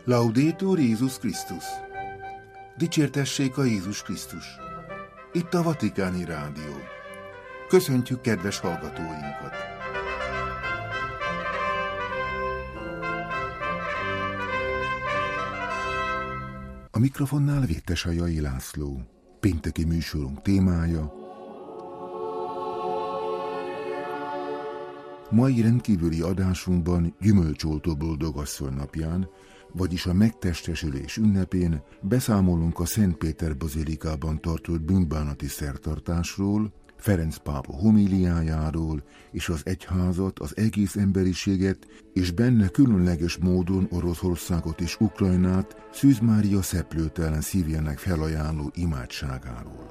Laudetur Jézus Krisztus! Dicsértessék a Jézus Krisztus! Itt a Vatikáni Rádió. Köszöntjük kedves hallgatóinkat! A mikrofonnál Vétesajai László. Pénteki műsorunk témája: mai rendkívüli adásunkban gyümölcsoltó boldogasszony napján, vagyis a megtestesülés ünnepén beszámolunk a Szent Péter bazilikában tartott bűnbánati szertartásról, Ferenc pápa homíliájáról és az egyházat, az egész emberiséget és benne különleges módon Oroszországot és Ukrajnát Szűz Mária szeplőtelen szívének felajánló imádságáról.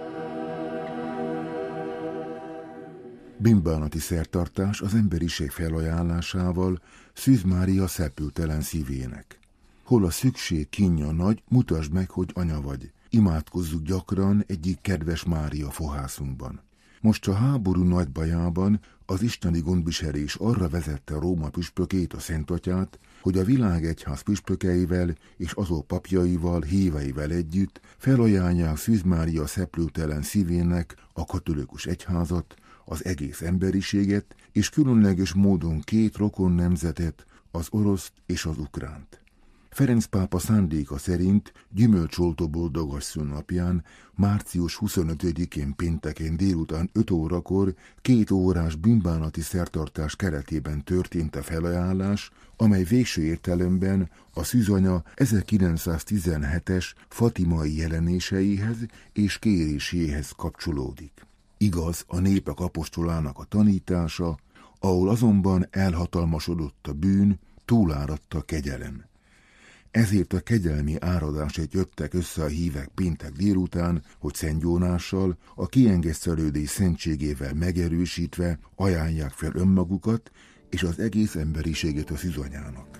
Bűnbánati szertartás az emberiség felajánlásával Szűz Mária szeplőtelen szívének. Hol a szükség kínja nagy, mutasd meg, hogy anya vagy. Imádkozzuk gyakran egyik kedves Mária fohászunkban. Most a háború nagy bajában az isteni gondviselés arra vezette Róma püspökét, a Szentatyát, hogy a világegyház püspökeivel és azok papjaival, híveivel együtt felajánlják Szűz Mária szeplőtelen szívének a katolikus egyházat, az egész emberiséget, és különleges módon két rokon nemzetet, az oroszt és az ukránt. Ferenc pápa szándéka szerint gyümölcsoltó boldogasszony napján, március 25-én pénteken délután 5 órakor 2 órás bűnbánati szertartás keretében történt a felajánlás, amely végső értelemben a szűzanya 1917-es fatimai jelenéseihez és kéréséhez kapcsolódik. Igaz, a népek apostolának a tanítása, ahol azonban elhatalmasodott a bűn, túláradt a kegyelem. Ezért a kegyelmi áradásért jöttek össze a hívek péntek délután, hogy Szent Jónással, a kiengesztelődés szentségével megerősítve ajánlják fel önmagukat és az egész emberiséget a szűzanyának.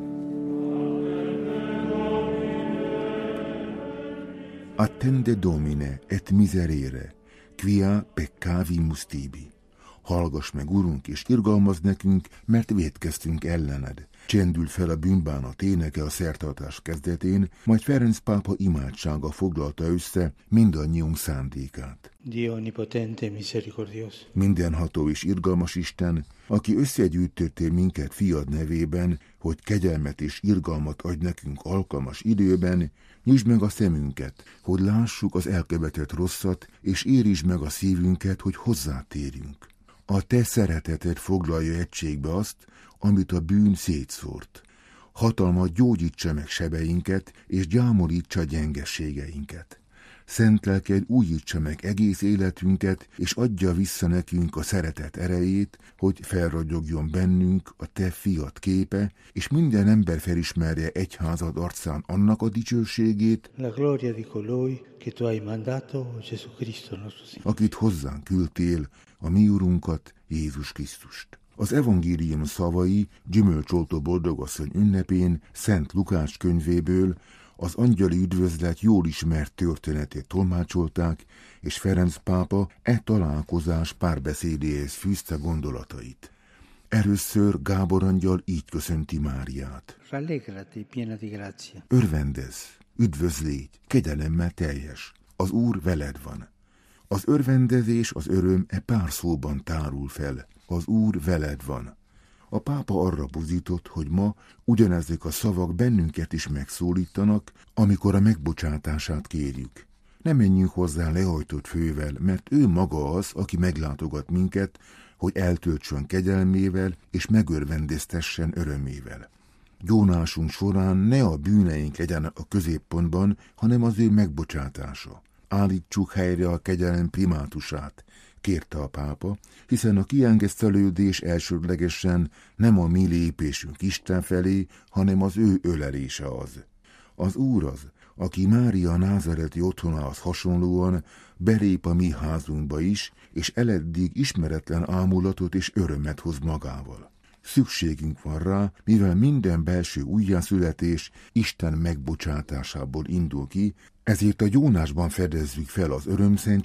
Attende Domine et miserere, quia peccavimus tibi. Hallgass meg, Urunk, és irgalmazd nekünk, mert vétkeztünk ellened. Csendül fel a bűnbánat éneke a szertartás kezdetén, majd Ferenc pápa imádsága foglalta össze mindannyiunk szándékát. Dio onnipotente misericordios. Mindenható és irgalmas Isten, aki összegyűjtöttél minket fiad nevében, hogy kegyelmet és irgalmat adj nekünk alkalmas időben, nyisd meg a szemünket, hogy lássuk az elkövetett rosszat, és érítsd meg a szívünket, hogy hozzátérjünk. A te szereteted foglalja egységbe azt, amit a bűn szétszórt. Hatalma gyógyítsa meg sebeinket, és gyámolítsa gyengességeinket. Szent lelked újítsa meg egész életünket, és adja vissza nekünk a szeretet erejét, hogy felragyogjon bennünk a te fiad képe, és minden ember felismerje egyházad arcán annak a dicsőségét, La gloria di colui che tu hai mandato, Gesù Cristo nostro Signore. Akit hozzánk küldtél, a mi Urunkat, Jézus Krisztust. Az evangélium szavai gyümölcsoltó boldogasszony ünnepén Szent Lukács könyvéből az angyali üdvözlet jól ismert történetét tolmácsolták, és Ferenc pápa találkozás párbeszédéhez fűzte gondolatait. Először Gábor angyal így köszönti Máriát. Rallegrati, piena di grazia. Örvendezz, üdvözlégy, kegyelemmel teljes, az Úr veled van. Az örvendezés, az öröm pár szóban tárul fel, az Úr veled van. A pápa arra buzított, hogy ma ugyanezek a szavak bennünket is megszólítanak, amikor a megbocsátását kérjük. Ne menjünk hozzá lehajtott fővel, mert ő maga az, aki meglátogat minket, hogy eltöltsön kegyelmével és megörvendeztessen örömével. Gyónásunk során ne a bűneink legyenek a középpontban, hanem az ő megbocsátása. Állítsuk helyre a kegyelem primátusát, kérte a pápa, hiszen a kiengesztelődés elsődlegesen nem a mi lépésünk Isten felé, hanem az ő ölelése az. Az Úr az, aki Mária názareti otthonához hasonlóan belép a mi házunkba is, és eleddig ismeretlen ámulatot és örömet hoz magával. Szükségünk van rá, mivel minden belső újjászületés Isten megbocsátásából indul ki, ezért a gyónásban fedezzük fel az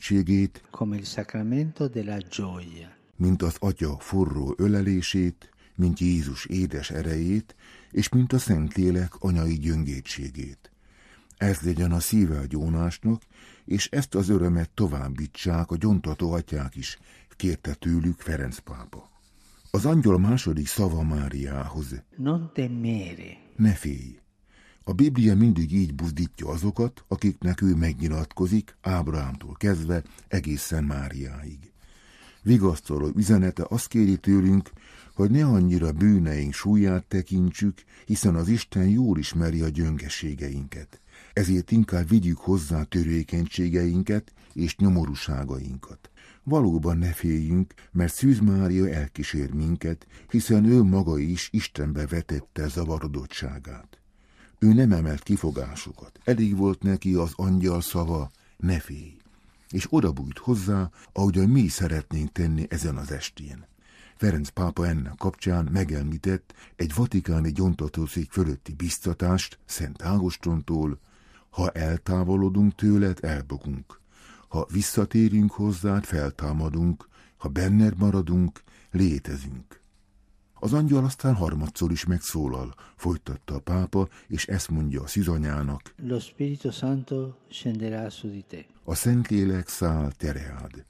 örömszentségét, Come il sacramento della gioia. mint az Atya forró ölelését, mint Jézus édes erejét, és mint a Szentlélek anyai gyöngétségét. Ez legyen a szíve a gyónásnak, és ezt az örömet továbbítsák a gyontató atyák is, kérte tőlük Ferenc pápa. Az angyal második szava Máriához: Non temere. Ne félj! A Biblia mindig így buzdítja azokat, akiknek ő megnyilatkozik, Ábrahámtól kezdve egészen Máriáig. Vigasztaló üzenete azt kéri tőlünk, hogy ne annyira bűneink súlyát tekintsük, hiszen az Isten jól ismeri a gyöngeségeinket. Ezért inkább vigyük hozzá törékenységeinket és nyomorúságainkat. Valóban ne féljünk, mert Szűz Mária elkísér minket, hiszen ő maga is Istenbe vetette zavarodottságát. Ő nem emelt kifogásokat, elég volt neki az angyal szava, ne félj, és odabújt hozzá, ahogyan mi szeretnénk tenni ezen az estén. Ferenc pápa ennek kapcsán megemlített egy vatikáni gyontatószék fölötti biztatást Szent Ágostontól: ha eltávolodunk tőled, elbogunk. Ha visszatérünk hozzád, feltámadunk, ha benned maradunk, létezünk. Az angyal aztán harmadszor is megszólal, folytatta a pápa, és ezt mondja a szűzanyának: Lo Spirito Santo scenderà su di te. A Szentlélek száll te reád.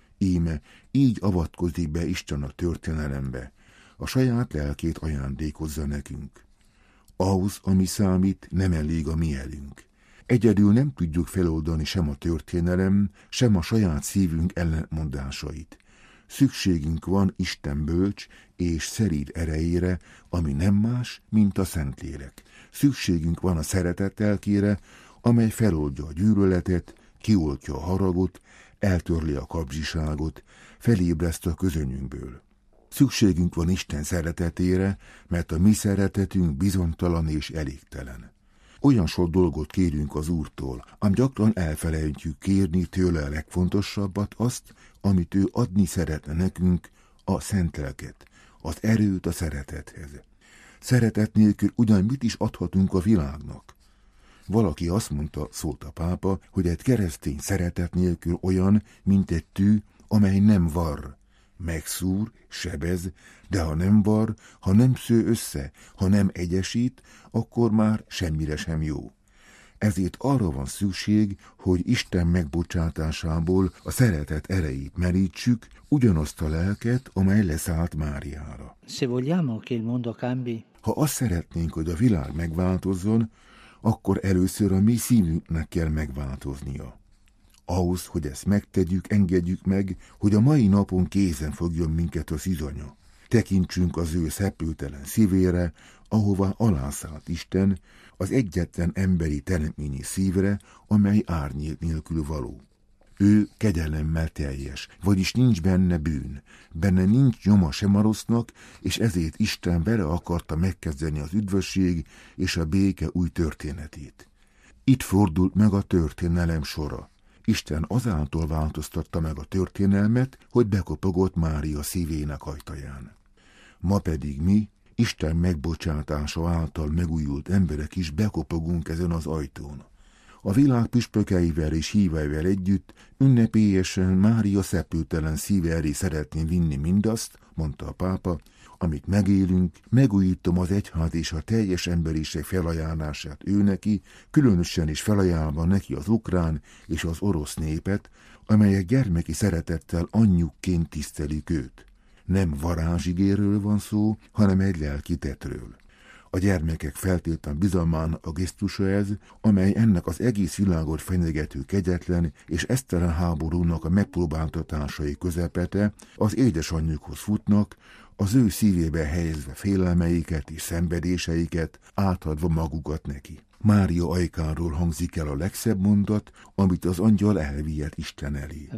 Íme így avatkozik be Isten a történelembe, a saját lelkét ajándékozza nekünk. Ahhoz, ami számít, nem elég a mi elünk. Egyedül nem tudjuk feloldani sem a történelem, sem a saját szívünk ellentmondásait. Szükségünk van Isten bölcs és szeríd erejére, ami nem más, mint a Szentlélek. Szükségünk van a szeretet lelkére, amely feloldja a gyűlöletet, kioltja a haragot, eltörli a kapzsiságot, felébreszt a közönyünkből. Szükségünk van Isten szeretetére, mert a mi szeretetünk bizonytalan és elégtelen. Olyan sok dolgot kérünk az Úrtól, ám gyakran elfelejtjük kérni tőle a legfontosabbat, azt, amit ő adni szeretne nekünk, a szent lelket, az erőt a szeretethez. Szeretet nélkül ugyan mit is adhatunk a világnak? Valaki azt mondta, szólt a pápa, hogy egy keresztény szeretet nélkül olyan, mint egy tű, amely nem varr. Megszúr, sebez, de ha nem var, ha nem sző össze, ha nem egyesít, akkor már semmire sem jó. Ezért arra van szükség, hogy Isten megbocsátásából a szeretet erejét merítsük, ugyanazt a lelket, amely leszállt Máriára. Se vogliamo che il mondo cambi, ha azt szeretnénk, hogy a világ megváltozzon, akkor először a mi szívünknek kell megváltoznia. Ahhoz, hogy ezt megtegyük, engedjük meg, hogy a mai napon kézen fogjon minket a szűzanya. Tekintsünk az ő szepültelen szívére, ahová alászállt Isten, az egyetlen emberi teremtményi szívre, amely árnyék nélkül való. Ő kegyelemmel teljes, vagyis nincs benne bűn, benne nincs nyoma sem a rossznak, és ezért Isten vele akarta megkezdeni az üdvösség és a béke új történetét. Itt fordult meg a történelem sora. Isten azáltal változtatta meg a történelmet, hogy bekopogott Mária szívének ajtaján. Ma pedig mi, Isten megbocsátása által megújult emberek is bekopogunk ezen az ajtón. A világ püspökeivel és híveivel együtt ünnepélyesen Mária szepültelen szíve elé szeretném vinni mindazt, mondta a pápa, amit megélünk, megújítom az egyház és a teljes emberiség felajánlását ő neki, különösen is felajánlva neki az ukrán és az orosz népet, amelyek gyermeki szeretettel anyjukként tisztelik őt. Nem varázsigéről van szó, hanem egy lelki tettről. A gyermekek feltétlen bizalmának a gesztusa ez, amely ennek az egész világot fenyegető kegyetlen és esztelen háborúnak a megpróbáltatásai közepete, az édesanyjukhoz futnak, az ő szívébe helyezve félelmeiket és szenvedéseiket, átadva magukat neki. Mária ajkáról hangzik el a legszebb mondat, amit az angyal elvihet Isten elé.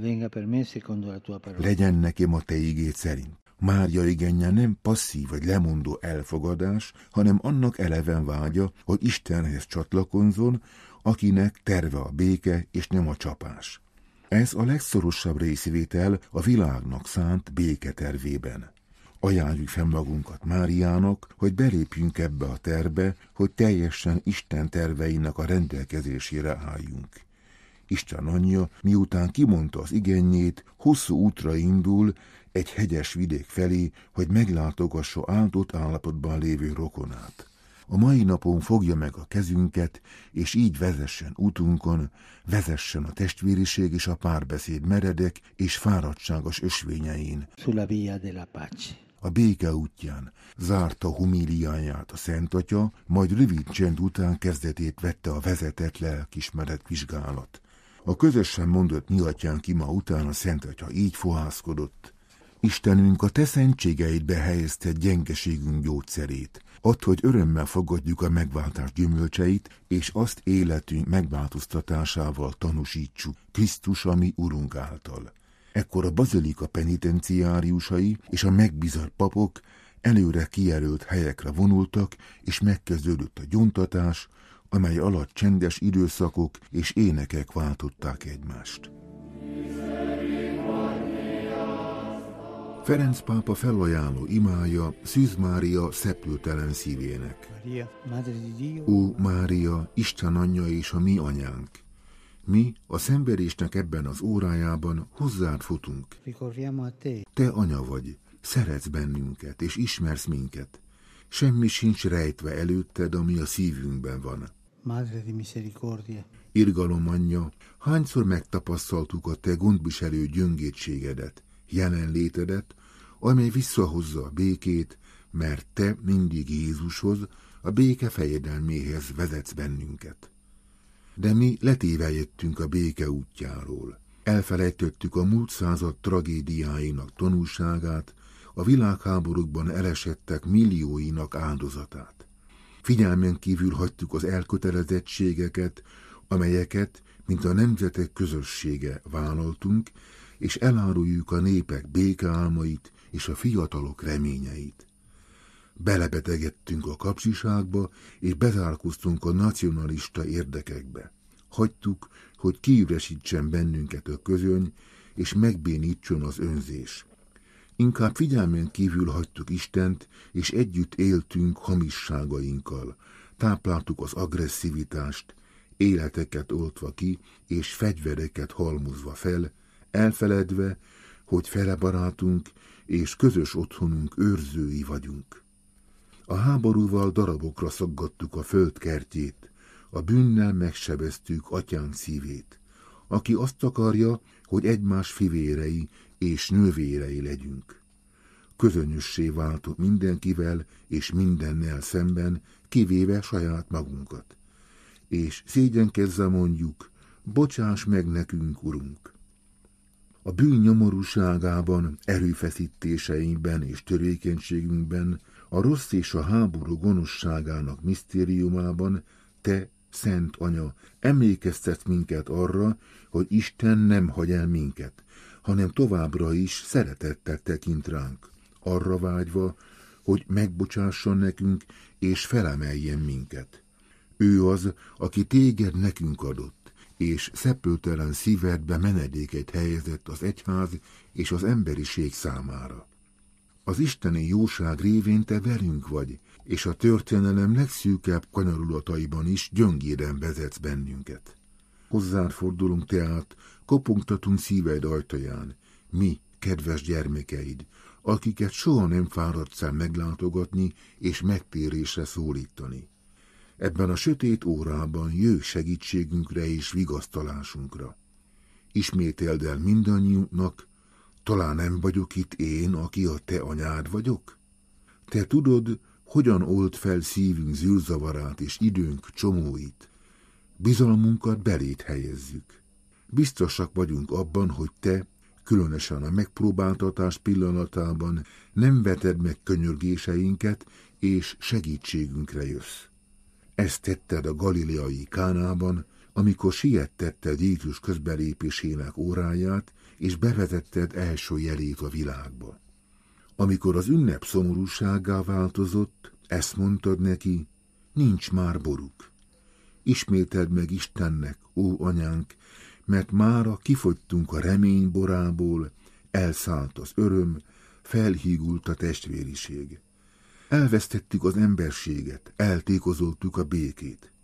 Legyen nekem a te igéd szerint. Mária igenje nem passzív vagy lemondó elfogadás, hanem annak eleven vágya, hogy Istenhez csatlakozzon, akinek terve a béke és nem a csapás. Ez a legszorosabb részvétel a világnak szánt béketervében. Ajánljuk fel magunkat Máriának, hogy belépjünk ebbe a tervbe, hogy teljesen Isten terveinek a rendelkezésére álljunk. Isten anyja, miután kimondta az igényét, hosszú útra indul egy hegyes vidék felé, hogy meglátogassa áldott állapotban lévő rokonát. A mai napon fogja meg a kezünket, és így vezessen útunkon, vezessen a testvériség és a párbeszéd meredek és fáradtságos ösvényein. Sulla via della pace. A béke útján zárta homíliáját a Szent Atya, majd rövid csend után kezdetét vette a vezetett lelkismeret vizsgálat. A közösen mondott mi atyánk ima után a Szent Atya így fohászkodott: Istenünk, a te szentségeidbe helyezted gyengeségünk gyógyszerét. Add, hogy örömmel fogadjuk a megváltás gyümölcseit, és azt életünk megváltoztatásával tanúsítsuk Krisztus, a mi Urunk által. Ekkor a bazilika penitenciáriusai és a megbízott papok előre kijelölt helyekre vonultak, és megkezdődött a gyóntatás, amely alatt csendes időszakok és énekek váltották egymást. Ferenc pápa felajánló imája Szűz Mária szeplőtelen szívének. Ó Mária, Isten anyja és a mi anyánk! Mi a szenvedésnek ebben az órájában hozzád futunk. Te anya vagy, szeretsz bennünket és ismersz minket. Semmi sincs rejtve előtted, ami a szívünkben van. Irgalom anyja, hányszor megtapasztaltuk a te gondviselő gyöngétségedet, jelenlétedet, amely visszahozza a békét, mert te mindig Jézushoz, a béke fejedelméhez vezetsz bennünket. De mi letévejedtünk a béke útjáról. Elfelejtettük a múlt század tragédiáinak tanulságát, a világháborúkban elesettek millióinak áldozatát. Figyelmen kívül hagytuk az elkötelezettségeket, amelyeket, mint a nemzetek közössége vállaltunk, és eláruljuk a népek békeálmait és a fiatalok reményeit. Belebetegedtünk a kapcsiságba, és bezárkoztunk a nacionalista érdekekbe. Hagytuk, hogy kiüresítsen bennünket a közöny, és megbénítson az önzés. Inkább figyelmen kívül hagytuk Istent, és együtt éltünk hamisságainkkal. Tápláltuk az agresszivitást, életeket oltva ki, és fegyvereket halmozva fel, elfeledve, hogy fele barátunk és közös otthonunk őrzői vagyunk. A háborúval darabokra szaggattuk a föld kertjét, a bűnnel megsebeztük atyánk szívét, aki azt akarja, hogy egymás fivérei és nővérei legyünk. Közönössé váltunk mindenkivel és mindennel szemben, kivéve saját magunkat. És szégyenkezve mondjuk, bocsáss meg nekünk, Urunk! A bűn nyomorúságában, erőfeszítéseinkben és törékenységünkben, a rossz és a háború gonoszságának misztériumában te, Szent Anya, emlékeztetsz minket arra, hogy Isten nem hagy el minket, hanem továbbra is szeretettel tekint ránk, arra vágyva, hogy megbocsásson nekünk és felemeljen minket. Ő az, aki téged nekünk adott, és szeplőtelen szívedbe menedéket helyezett az egyház és az emberiség számára. Az isteni jóság révén te velünk vagy, és a történelem legszűkebb kanyarulataiban is gyöngéden vezetsz bennünket. Hozzád fordulunk tehát, kopogtatunk szíved ajtaján, mi, kedves gyermekeid, akiket soha nem fáradsz el meglátogatni és megtérésre szólítani. Ebben a sötét órában jöjj segítségünkre és vigasztalásunkra. Ismételd el mindannyiunknak, talán nem vagyok itt én, aki a te anyád vagyok? Te tudod, hogyan old fel szívünk zűrzavarát és időnk csomóit. Bizalmunkat belét helyezzük. Biztosak vagyunk abban, hogy te, különösen a megpróbáltatás pillanatában nem veted meg könyörgéseinket, és segítségünkre jössz. Ezt tetted a galileai Kánában, amikor siettetted Jézus közbelépésének óráját, és bevezetted első jelét a világba. Amikor az ünnep szomorúsággá változott, ezt mondtad neki, nincs már boruk. Ismételd meg Istennek, ó anyánk, mert mára kifogytunk a remény borából, elszállt az öröm, felhígult a testvériség. Elvesztettük az emberséget, eltékozoltuk a békét.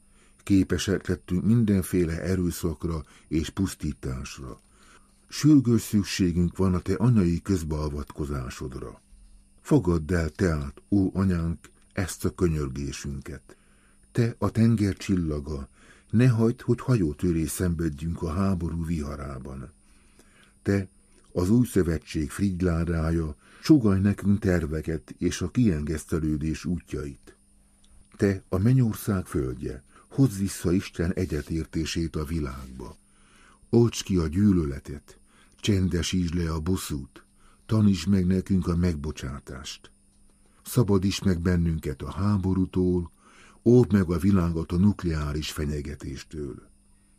képesek lettünk mindenféle erőszakra és pusztításra. Sürgős szükségünk van a te anyai közbeavatkozásodra. Fogadd el tehát, ó anyánk, ezt a könyörgésünket. Te a tenger csillaga, ne hagyd, hogy hajótörés szenvedjünk a háború viharában. Te, az új szövetség frigyládája, sugallj nekünk terveket és a kiengesztelődés útjait. Te, a mennyország földje, hozz vissza Isten egyetértését a világba. Oltsd ki a gyűlöletet, csendesítsd le a bosszút, tanítsd meg nekünk a megbocsátást. Szabadíts meg bennünket a háborútól, óvd meg a világot a nukleáris fenyegetéstől.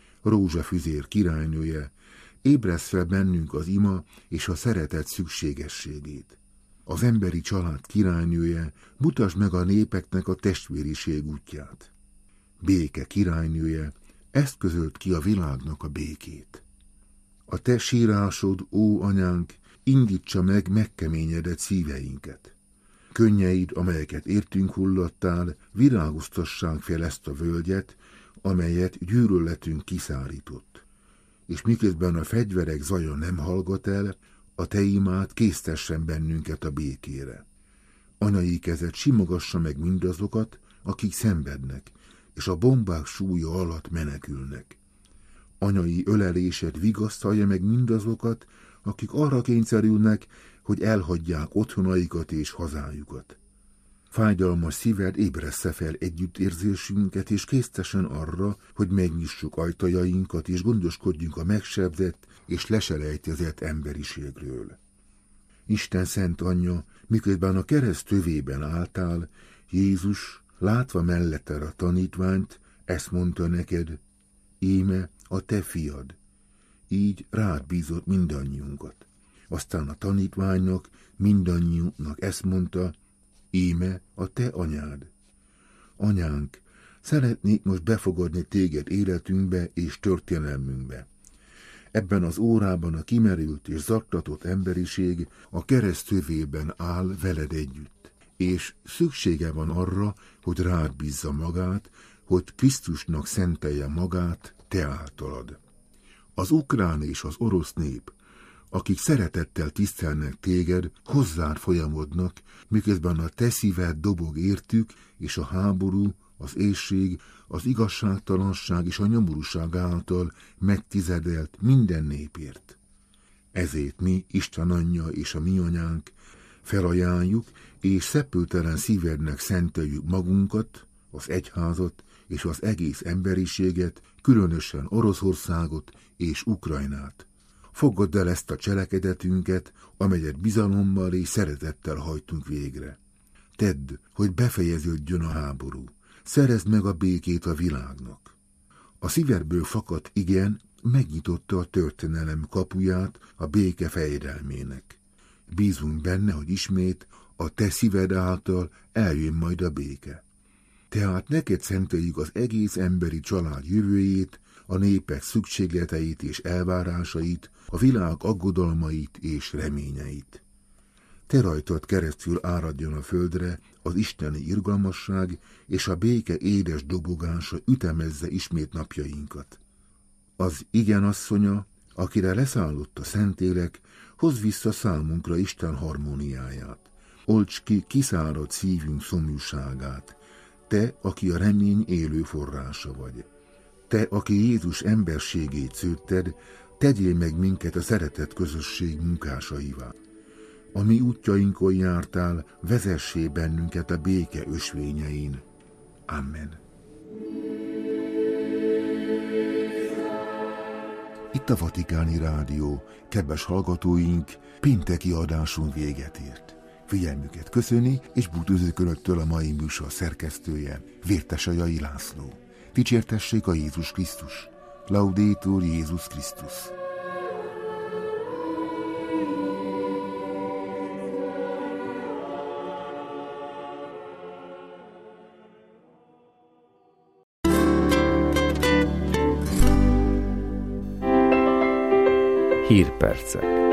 Rózsafüzér királynője, ébreszd fel bennünk az ima és a szeretet szükségességét. Az emberi család királynője, mutasd meg a népeknek a testvériség útját. Béke királynője, ezt közölt ki a világnak a békét. A te sírásod, ó anyánk, indítsa meg megkeményedett szíveinket. Könnyeid, amelyeket értünk hullattál, virágoztassák fel ezt a völgyet, amelyet gyűlöletünk kiszárított. És miközben a fegyverek zaja nem hallgat el, a te imád késztessen bennünket a békére. Anyai kezed simogassa meg mindazokat, akik szenvednek, és a bombák súlya alatt menekülnek. Anyai ölelésed vigasztalja meg mindazokat, akik arra kényszerülnek, hogy elhagyják otthonaikat és hazájukat. Fájdalmas szíved ébressze fel együttérzésünket, és késztesen arra, hogy megnyissuk ajtajainkat, és gondoskodjunk a megsebzett és leselejtezett emberiségről. Isten szent anyja, miközben a kereszt tövében álltál, Jézus, látva melletted a tanítványt, ezt mondta neked: íme a te fiad. Így rád bízott mindannyiunkat. Aztán a tanítványnak, mindannyiunknak ezt mondta: íme a te anyád. Anyánk, szeretnék most befogadni téged életünkbe és történelmünkbe. Ebben az órában a kimerült és zaklatott emberiség a kereszt tövében áll veled együtt, és szüksége van arra, hogy rád bízza magát, hogy Krisztusnak szentelje magát te általad. Az ukrán és az orosz nép, akik szeretettel tisztelnek téged, hozzád folyamodnak, miközben a te szíved dobog értük, és a háború, az éhség, az igazságtalanság és a nyomorúság által megtizedelt minden népért. Ezért mi, Isten anyja és a mi anyánk, felajánljuk és szepültelen szívednek szenteljük magunkat, az egyházat és az egész emberiséget, különösen Oroszországot és Ukrajnát. Fogadd el ezt a cselekedetünket, amelyet bizalommal és szeretettel hajtunk végre. Tedd, hogy befejeződjön a háború. Szerezd meg a békét a világnak. A szívedből fakadt igen megnyitotta a történelem kapuját a béke fejedelmének. Bízunk benne, hogy ismét a te szíved által eljön majd a béke. Tehát neked szenteljük az egész emberi család jövőjét, a népek szükségleteit és elvárásait, a világ aggodalmait és reményeit. Te rajtad keresztül áradjon a földre az isteni irgalmasság, és a béke édes dobogása ütemezze ismét napjainkat. Az igen asszonya, akire leszállott a Szentlélek, hozz vissza számunkra Isten harmóniáját. Olts ki kiszáradt szívünk szomjúságát. Te, aki a remény élő forrása vagy. Te, aki Jézus emberségét szőtted, tegyél meg minket a szeretet közösség munkásaivá. A mi útjainkon jártál, vezessé bennünket a béke ösvényein. Amen. Itt a Vatikáni Rádió, kedves hallgatóink, pénteki adásunk véget ért. Figyelmüket köszöni, és búcsúzik önöktől a mai műsor szerkesztője, Vértesajai László. Dicsértessék a Jézus Krisztus! Laudetur Jézus Krisztus! Hírpercek.